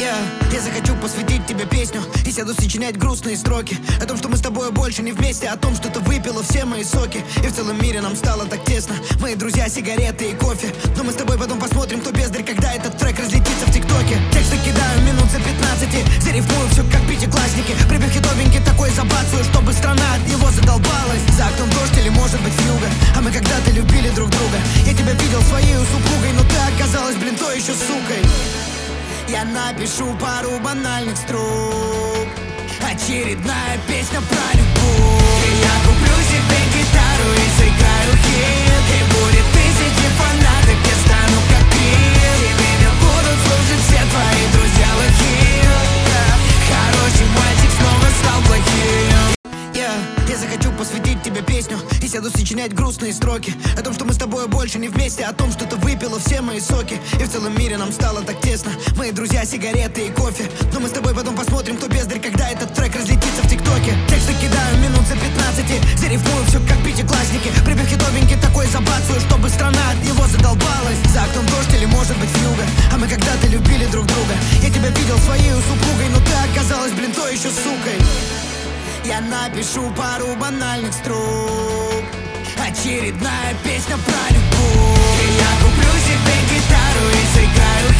Я захочу посвятить тебе песню и сяду сочинять грустные строки о том, что мы с тобой больше не вместе, о том, что ты выпила все мои соки. И в целом мире нам стало так тесно. Мои друзья, сигареты и кофе. Но мы с тобой потом посмотрим, кто бездарь, когда этот трек разлетится в ТикТоке. Тексты кидаю минут за 15, зарифмую все как пятиклассники. Припев хитовенький такой забацаю, чтобы страна от него задолбалась. За окном дождь или может быть вьюга, а мы когда-то любили друг друга. Я тебя видел своей супругой, но ты оказалась, блин, той еще сукой. Я напишу пару банальных строк, очередная песня про любовь. И я куплю себе гитару и сыграю хит, и будет тысячи фанаток, я стану как Крид. И меня будут слушать все твои друзья лохи. Хороший мальчик снова стал плохим. Я захочу посвятить тебе песню и сяду сочинять грустные строки о том, что мы с тобой больше не вместе, о том, что ты выпила все мои соки. И в целом мире нам стало так тесно. Мои друзья, сигареты и кофе. Но мы с тобой потом посмотрим, кто бездарь, когда этот трек разлетится в ТикТоке. Тексты кидаю минут за 15, зарифмую все как пятиклассники. Припев хитовенький такой забацаю, чтобы страна от него задолбалась. За окном дождь или может быть вьюга, а мы когда-то любили друг друга. Я тебя видел своей супругой, но ты оказалась, блин, той еще сукой. Я напишу пару банальных строк, очередная песня про любовь. И я куплю себе гитару и сыграю